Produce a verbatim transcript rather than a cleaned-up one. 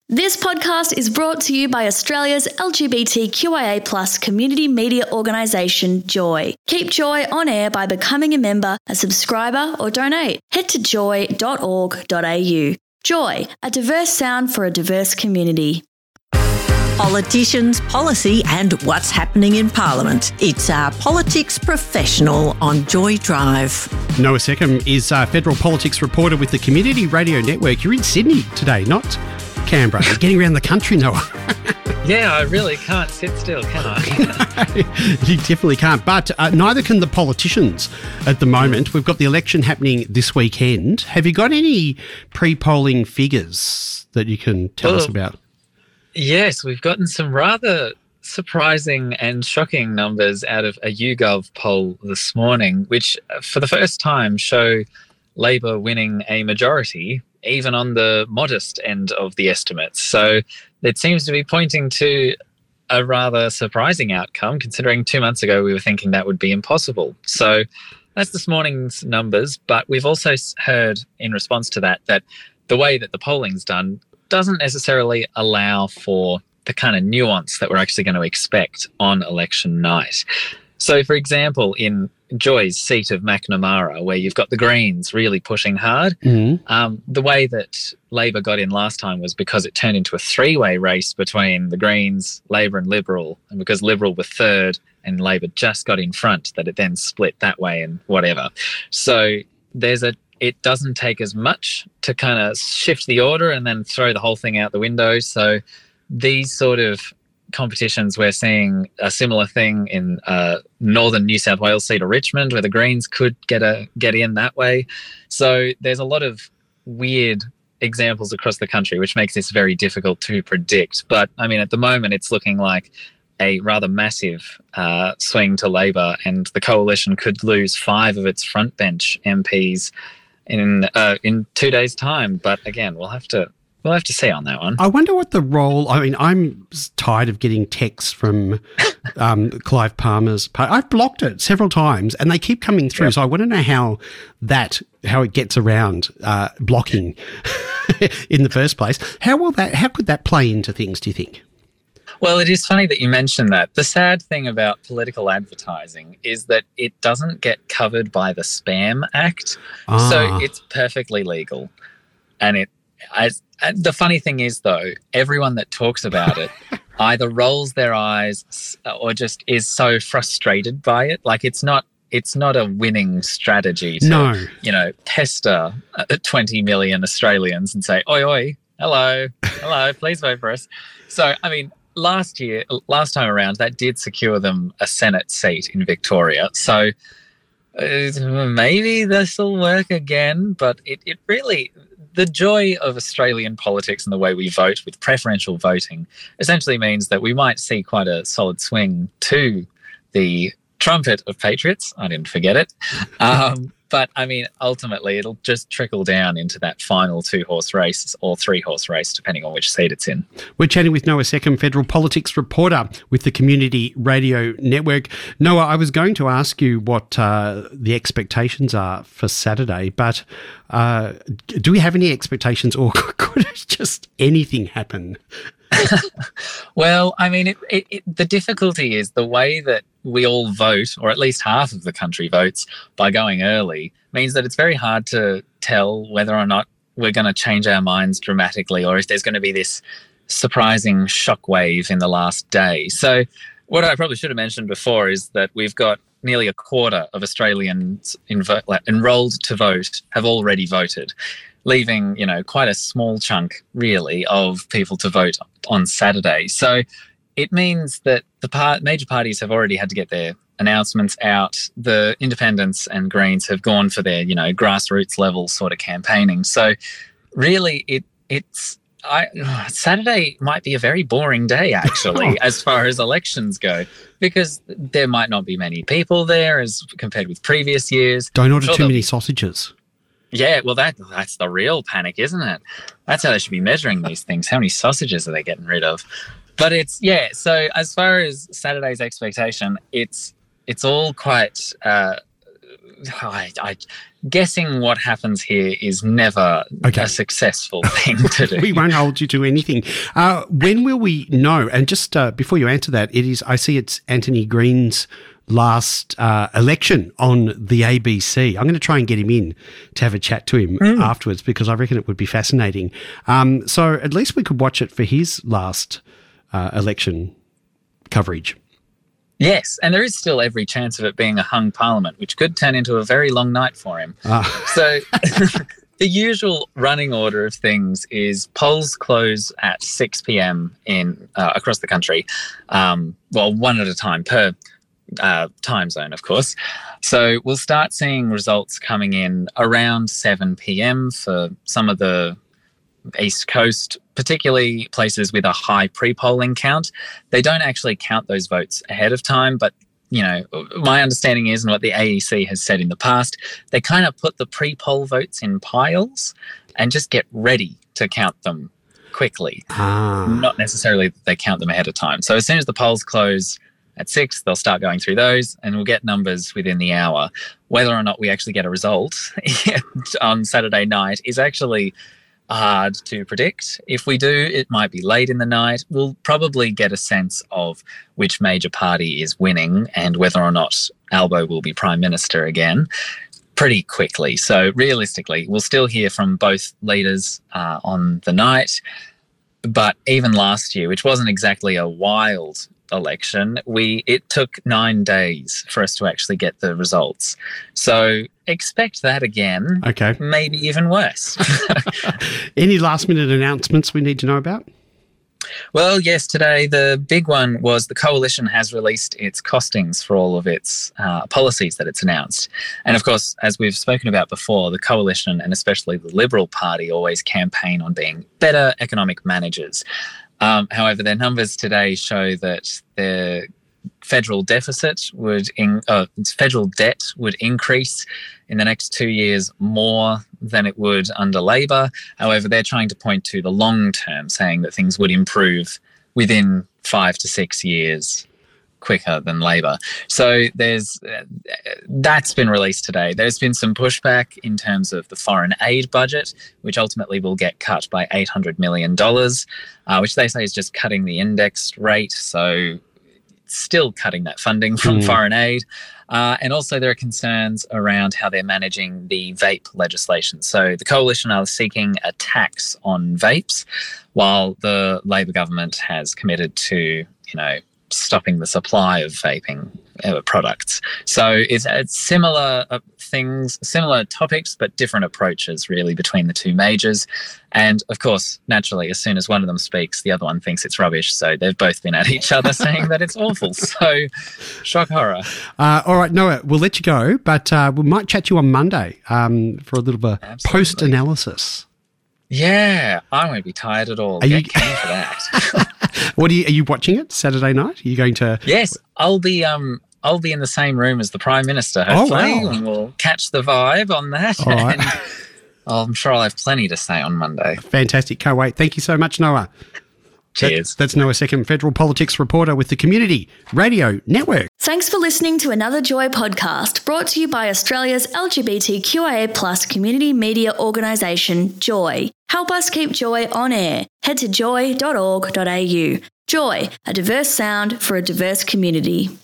This podcast is brought to you by Australia's L G B T Q I A plus community media organisation, Joy. Keep Joy on air by becoming a member, a subscriber or donate. Head to joy dot org dot a u. Joy, a diverse sound for a diverse community. Politicians, policy and what's happening in Parliament. It's our Politics Professional on Joy Drive. Noah Seckham is a federal politics reporter with the Community Radio Network. You're in Sydney today, not Canberra. You're getting around the country, Noah. Yeah, I really can't sit still, can I? You definitely can't. But uh, neither can the politicians at the moment. We've got the election happening this weekend. Have you got any pre-polling figures that you can tell well, us about? Yes, we've gotten some rather surprising and shocking numbers out of a YouGov poll this morning, which for the first time show Labor winning a majority, even on the modest end of the estimates. So it seems to be pointing to a rather surprising outcome, considering two months ago we were thinking that would be impossible. So that's this morning's numbers, but we've also heard in response to that that the way that the polling's done doesn't necessarily allow for the kind of nuance that we're actually going to expect on election night. So, for example, in Joy's seat of Macnamara, where you've got the Greens really pushing hard, Mm-hmm. um, the way that Labor got in last time was because it turned into a three-way race between the Greens, Labor and Liberal, and because Liberal were third and Labor just got in front, that it then split that way and whatever. So there's a it doesn't take as much to kind of shift the order and then throw the whole thing out the window. So these sort of competitions, we're seeing a similar thing in uh, northern New South Wales seat of Richmond, where the Greens could get a get in that way. So there's a lot of weird examples across the country, which makes this very difficult to predict. But I mean, at the moment, it's looking like a rather massive uh, swing to Labor, and the coalition could lose five of its front bench M Ps in uh, in two days' time. But again, we'll have to we'll have to see on that one. I wonder what the role. I mean, I'm tired of getting texts from um, Clive Palmer's. I've blocked it several times, and they keep coming through. Yep. So I want to know how that how it gets around uh, blocking in the first place. How will that? How could that play into things? Do you think? Well, it is funny that you mentioned that. The sad thing about political advertising is that it doesn't get covered by the Spam Act. Ah. So it's perfectly legal. And it, as, and the funny thing is, though, everyone that talks about it either rolls their eyes or just is so frustrated by it. Like, it's not it's not a winning strategy to, No. you know, pester uh, twenty million Australians and say, oi, oi, hello, hello, please vote for us. So, I mean, Last year, last time around, that did secure them a Senate seat in Victoria. So uh, maybe this will work again. But it, it really, the joy of Australian politics and the way we vote with preferential voting essentially means that we might see quite a solid swing to the trumpet of patriots. I didn't forget it. Um, but, I mean, ultimately, it'll just trickle down into that final two-horse race or three-horse race, depending on which seat it's in. We're chatting with Noah Seckham, federal politics reporter with the Community Radio Network. Noah, I was going to ask you what uh, the expectations are for Saturday, but uh, do we have any expectations, or could just anything happen? Well, I mean, it, it, it, the difficulty is the way that we all vote, or at least half of the country votes by going early, means that it's very hard to tell whether or not we're going to change our minds dramatically, or if there's going to be this surprising shockwave in the last day. So what I probably should have mentioned before is that we've got nearly a quarter of Australians envo- like, enrolled to vote have already voted, leaving, you know, quite a small chunk, really, of people to vote on Saturday. So it means that the par- major parties have already had to get their announcements out. The independents and Greens have gone for their, you know, grassroots level sort of campaigning. So really, it it's I, Saturday might be a very boring day, actually, as far as elections go, because there might not be many people there as compared with previous years. Don't order Sure, too they'll- many sausages. Yeah, well, that that's the real panic, isn't it? That's how they should be measuring these things. How many sausages are they getting rid of? But it's, yeah, so as far as Saturday's expectation, it's it's all quite uh, I, I guessing what happens here is never Okay. a successful thing to do. We won't hold you to anything. Uh, when will we know? And just uh, before you answer that, it is. I see it's Anthony Green's last uh, election on the A B C. I'm going to try and get him in to have a chat to him mm. afterwards, because I reckon it would be fascinating. Um, so at least we could watch it for his last uh, election coverage. Yes, and there is still every chance of it being a hung parliament, which could turn into a very long night for him. Ah. So the usual running order of things is polls close at six p.m. in uh, across the country, um, well, one at a time per uh, time zone, of course. So we'll start seeing results coming in around seven p.m. for some of the East Coast, particularly places with a high pre-polling count. They don't actually count those votes ahead of time, but you know, my understanding is, and what the A E C has said in the past, they kind of put the pre-poll votes in piles and just get ready to count them quickly. Ah. Not necessarily that they count them ahead of time. So as soon as the polls close at six, they'll start going through those and we'll get numbers within the hour. Whether or not we actually get a result on Saturday night is actually hard to predict. If we do, it might be late in the night. We'll probably get a sense of which major party is winning and whether or not Albo will be Prime Minister again pretty quickly. So realistically, we'll still hear from both leaders uh, on the night. But even last year, which wasn't exactly a wild election, we it took nine days for us to actually get the results. So expect that again. Okay. Maybe even worse. Any last minute announcements we need to know about? Well, yes, today the big one was the Coalition has released its costings for all of its uh, policies that it's announced. And of course, as we've spoken about before, the Coalition and especially the Liberal Party always campaign on being better economic managers. Um, however, their numbers today show that their federal deficit would in, uh, federal debt would increase in the next two years more than it would under Labor. However, they're trying to point to the long term, saying that things would improve within five to six years quicker than Labor. So there's uh, that's been released today. There's been some pushback in terms of the foreign aid budget, which ultimately will get cut by eight hundred million dollars, uh, which they say is just cutting the indexed rate. So still cutting that funding from mm. foreign aid. Uh, and also there are concerns around how they're managing the vape legislation. So the Coalition are seeking a tax on vapes, while the Labor government has committed to, you know, stopping the supply of vaping uh, products. So it's, it's similar uh, things, similar topics, but different approaches really between the two majors. And of course, naturally, as soon as one of them speaks, the other one thinks it's rubbish. So they've both been at each other saying that it's awful. So shock horror. Uh, all right, Noah, we'll let you go, but uh, we might chat to you on Monday um, for a little bit of post-analysis. Yeah, I won't be tired at all. Are Get you keen for that. What are you? Are you watching it Saturday night? Are you going to? Yes, I'll be. Um, I'll be in the same room as the Prime Minister. Hopefully, oh, wow. And we'll catch the vibe on that. All right. And I'm sure I'll have plenty to say on Monday. Fantastic! Can't wait. Thank you so much, Noah. Cheers. That, that's Noah Seckham, federal politics reporter with the Community Radio Network. Thanks for listening to another Joy podcast brought to you by Australia's L G B T Q I A plus community media organisation, Joy. Help us keep Joy on air. Head to joy dot org dot a u. Joy, a diverse sound for a diverse community.